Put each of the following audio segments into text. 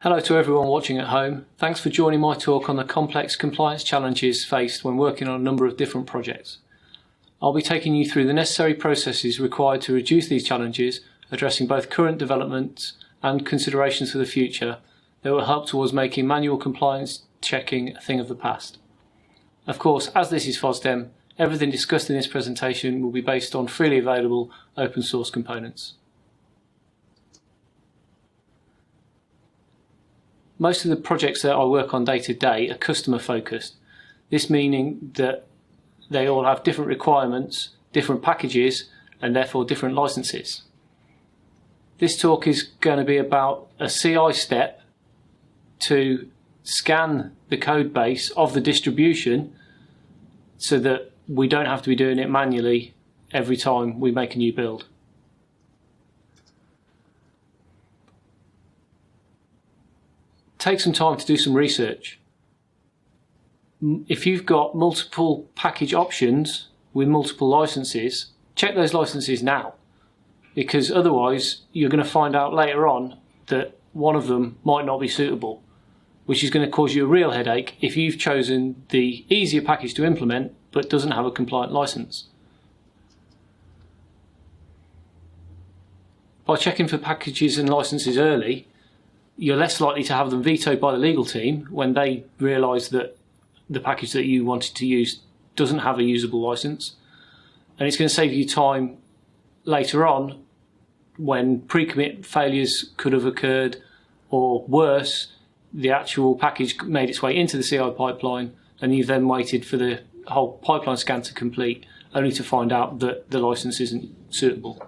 Hello to everyone watching at home. Thanks for joining my talk on the complex compliance challenges faced when working on a number of different projects. I'll be taking you through the necessary processes required to reduce these challenges, addressing both current developments and considerations for the future that will help towards making manual compliance checking a thing of the past. Of course, as this is FOSDEM, everything discussed in this presentation will be based on freely available open source components. Most of the projects that I work on day to day are customer focused. This meaning that they all have different requirements, different packages, and therefore different licenses. This talk is going to be about a CI step to scan the code base of the distribution so that we don't have to be doing it manually every time we make a new build. Take some time to do some research. If you've got multiple package options with multiple licenses, check those licenses now, because otherwise you're going to find out later on that one of them might not be suitable, which is going to cause you a real headache if you've chosen the easier package to implement but doesn't have a compliant license. By checking for packages and licenses early, you're less likely to have them vetoed by the legal team when they realise that the package that you wanted to use doesn't have a usable license. And it's going to save you time later on when pre-commit failures could have occurred, or worse, the actual package made its way into the CI pipeline and you've then waited for the whole pipeline scan to complete only to find out that the license isn't suitable.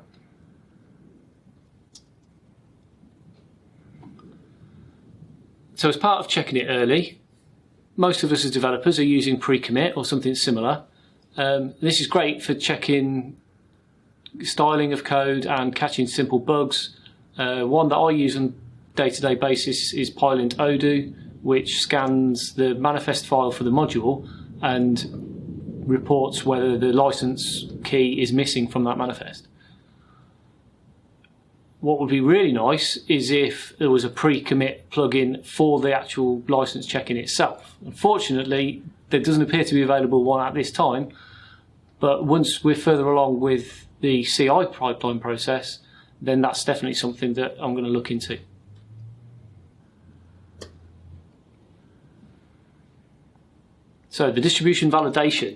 So as part of checking it early, most of us as developers are using pre-commit or something similar. This is great for checking styling of code and catching simple bugs. One that I use on a day-to-day basis is Pylint Odoo, which scans the manifest file for the module and reports whether the license key is missing from that manifest. What would be really nice is if there was a pre-commit plugin for the actual license checking itself. Unfortunately, there doesn't appear to be available one at this time, but once we're further along with the CI pipeline process, then that's definitely something that I'm going to look into. So the distribution validation.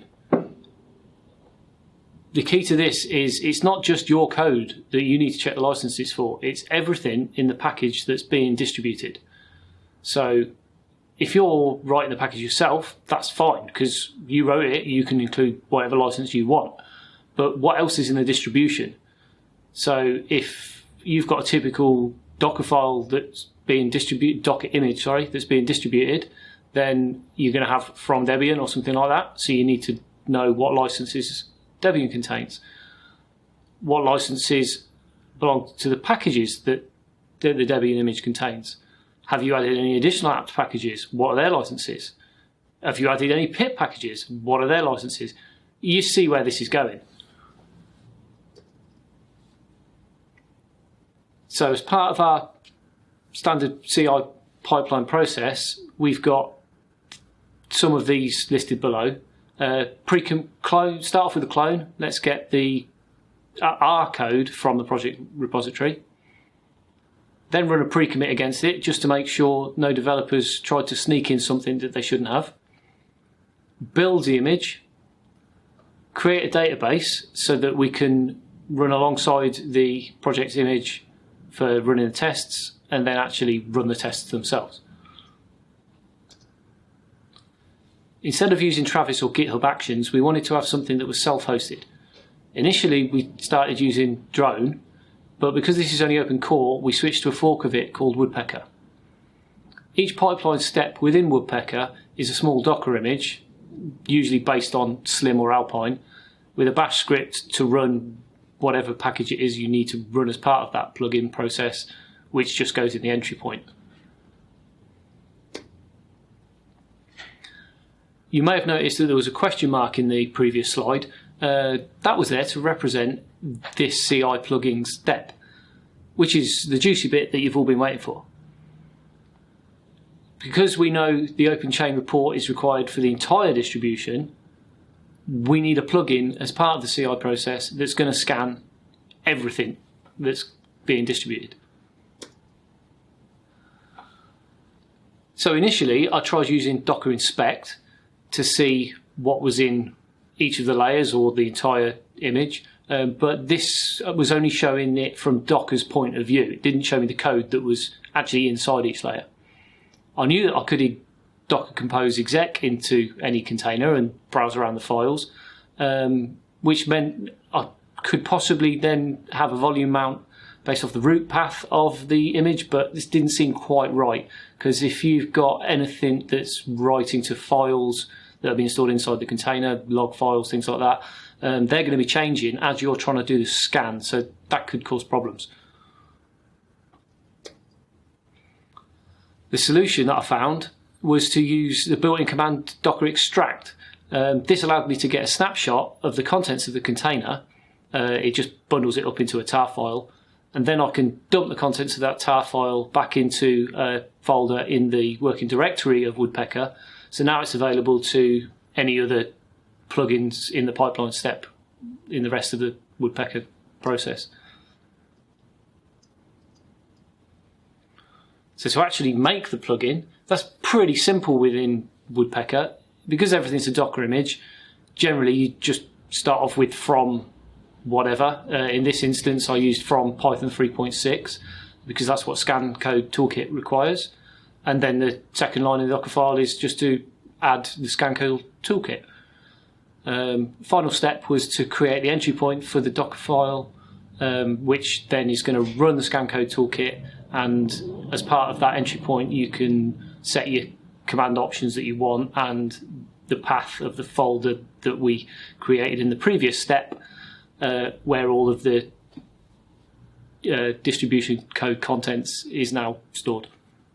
The key to this is it's not just your code that you need to check the licenses for, it's everything in the package that's being distributed. So if you're writing the package yourself, that's fine, because you wrote it, you can include whatever license you want. But what else is in the distribution? So if you've got a typical Docker file that's being distributed, Docker image, that's being distributed, then you're going to have from Debian or something like that. So you need to know what licenses Debian contains, what licenses belong to the packages that the Debian image contains. Have you added any additional apt packages? What are their licenses? Have you added any pip packages? What are their licenses? You see where this is going. So as part of our standard CI pipeline process, we've got some of these listed below. Clone. Start off with a clone. Let's get the R code from the project repository. Then run a pre-commit against it just to make sure no developers tried to sneak in something that they shouldn't have. Build the image. Create a database so that we can run alongside the project image for running the tests and then actually run the tests themselves. Instead of using Travis or GitHub Actions, we wanted to have something that was self-hosted. Initially, we started using Drone, but because this is only open core, we switched to a fork of it called Woodpecker. Each pipeline step within Woodpecker is a small Docker image, usually based on Slim or Alpine, with a bash script to run whatever package it is you need to run as part of that plugin process, which just goes in the entry point. You may have noticed that there was a question mark in the previous slide. That was there to represent this CI plugin step, which is the juicy bit that you've all been waiting for. because we know the open chain report is required for the entire distribution, we need a plugin as part of the CI process that's going to scan everything that's being distributed. So initially, I tried using Docker Inspect to see what was in each of the layers or the entire image, but this was only showing it from Docker's point of view. It didn't show me the code that was actually inside each layer. I knew that I could Docker Compose exec into any container and browse around the files, which meant I could possibly then have a volume mount based off the root path of the image, but this didn't seem quite right, because if you've got anything that's writing to files that have been stored inside the container, log files, things like that, they're going to be changing as you're trying to do the scan, so that could cause problems. The solution that I found was to use the built-in command docker extract. This allowed me to get a snapshot of the contents of the container. It just bundles it up into a tar file, and then I can dump the contents of that tar file back into a folder in the working directory of Woodpecker. So now it's available to any other plugins in the pipeline step in the rest of the Woodpecker process. So to actually make the plugin, that's pretty simple within Woodpecker. Because everything's a Docker image, generally you just start off with from whatever. In this instance, I used from Python 3.6 because that's what Scan Code Toolkit requires. And then the second line in the Docker file is just to add the Scan Code Toolkit. Final step was to create the entry point for the Docker file, which then is going to run the Scan Code Toolkit. And as part of that entry point, you can set your command options that you want and the path of the folder that we created in the previous step, where all of the distribution code contents is now stored.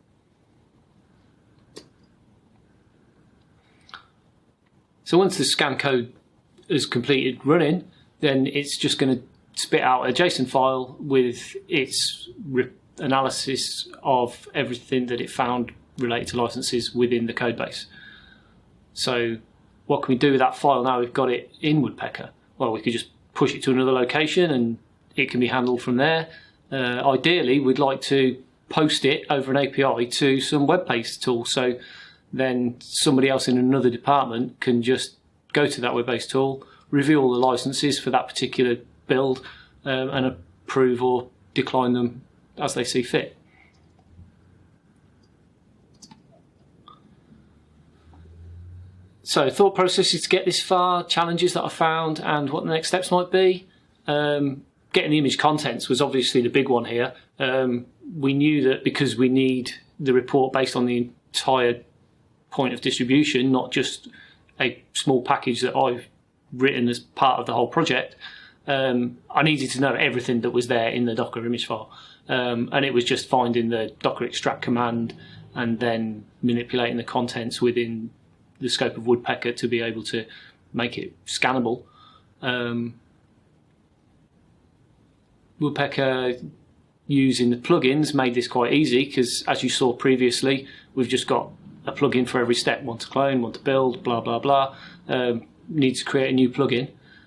So once the scan code is completed running, then it's just going to spit out a JSON file with its analysis of everything that it found related to licenses within the code base. So what can we do with that file now we've got it in Woodpecker? Well, we could just push it to another location and it can be handled from there. Ideally, we'd like to post it over an API to some web-based tool, so then somebody else in another department can just go to that web-based tool, review all the licenses for that particular build, and approve or decline them as they see fit. So thought processes to get this far, challenges that I found, and what the next steps might be. Getting the image contents was obviously the big one here. We knew that because we need the report based on the entire point of distribution, not just a small package that I've written as part of the whole project, I needed to know everything that was there in the Docker image file. And it was just finding the Docker extract command and then manipulating the contents within the scope of Woodpecker to be able to make it scannable. Woodpecker using the plugins made this quite easy because, as you saw previously, we've just got a plugin for every step, one to clone, one to build, blah, blah, blah. Need to create a new plugin.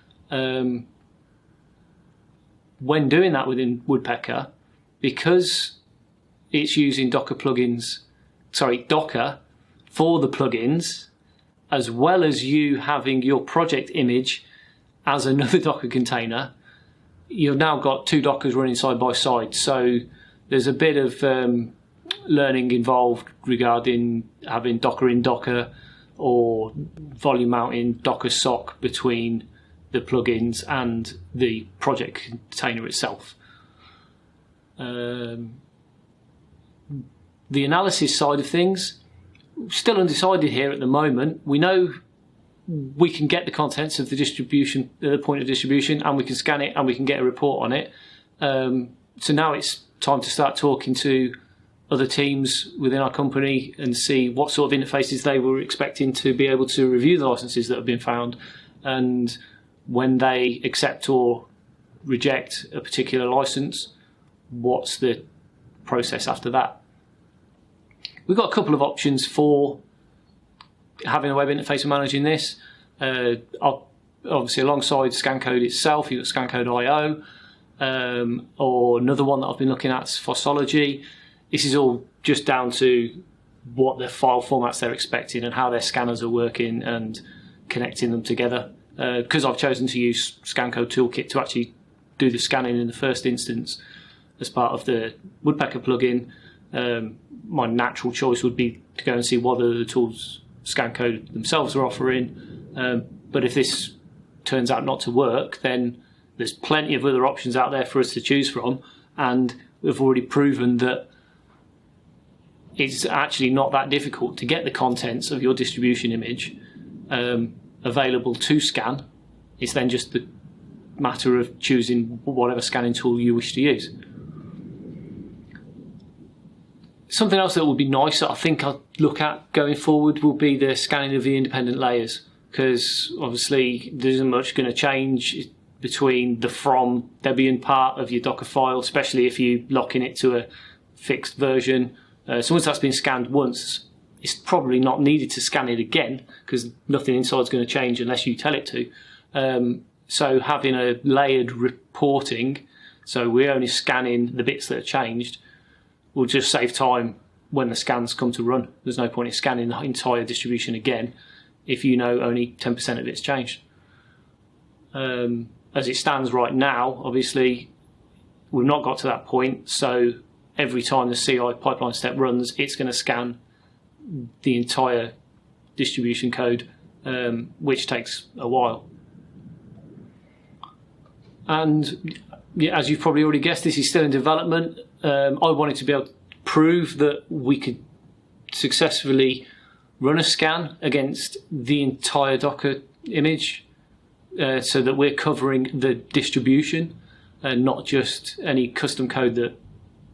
When doing that within Woodpecker, because it's using Docker for the plugins, as well as you having your project image as another Docker container, you've now got two Dockers running side by side. So there's a bit of learning involved regarding having Docker in Docker or volume mounting Docker sock between the plugins and the project container itself. The analysis side of things, still undecided here at the moment. We know we can get the contents of the distribution, the point of distribution, and we can scan it and we can get a report on it. So now it's time to start talking to other teams within our company and see what sort of interfaces they were expecting to be able to review the licenses that have been found, and when they accept or reject a particular license, what's the process after that. we've got a couple of options for having a web interface and managing this. Obviously, alongside ScanCode itself, you've got ScanCode.io, or another one that I've been looking at is Fossology. This is all just down to what the file formats they're expecting and how their scanners are working and connecting them together. Because I've chosen to use ScanCode Toolkit to actually do the scanning in the first instance as part of the Woodpecker plugin, my natural choice would be to go and see what other tools ScanCode themselves are offering. But if this turns out not to work, then there's plenty of other options out there for us to choose from, and we've already proven that it's actually not that difficult to get the contents of your distribution image available to scan. It's then just the matter of choosing whatever scanning tool you wish to use. Something else that would be nice that I think I'll look at going forward will be the scanning of the independent layers, because obviously there isn't much going to change between the from Debian part of your Docker file, especially if you lock in it to a fixed version. So once that's been scanned once, it's probably not needed to scan it again, because nothing inside is going to change unless you tell it to. So having a layered reporting, so we're only scanning the bits that are changed, will just save time when the scans come to run. There's no point in scanning the entire distribution again if you know only 10% of it's changed. As it stands right now, obviously, we've not got to that point, so every time the CI pipeline step runs, it's going to scan the entire distribution code, which takes a while. And yeah, as you've probably already guessed, this is still in development. I wanted to be able to prove that we could successfully run a scan against the entire Docker image, so that we're covering the distribution and not just any custom code that